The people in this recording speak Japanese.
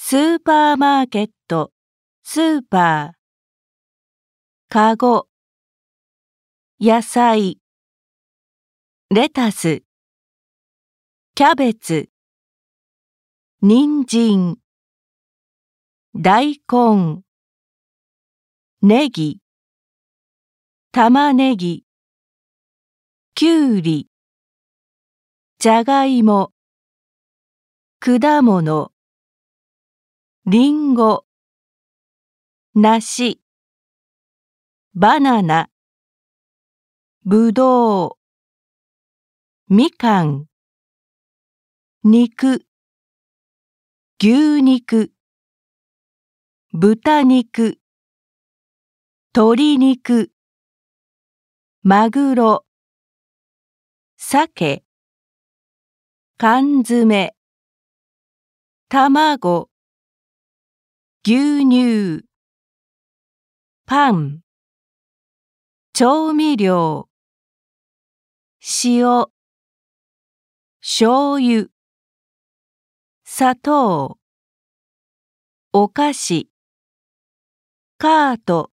スーパーマーケット、スーパー。かご、野菜、レタス、キャベツ、人参、大根、ネギ、玉ねぎ、きゅうり、じゃがいも、果物、りんご、梨、バナナ、ぶどう、みかん、肉、牛肉、豚肉、鶏肉、マグロ、鮭、缶詰、卵、牛乳、パン、調味料、塩、醤油、砂糖、お菓子、カート、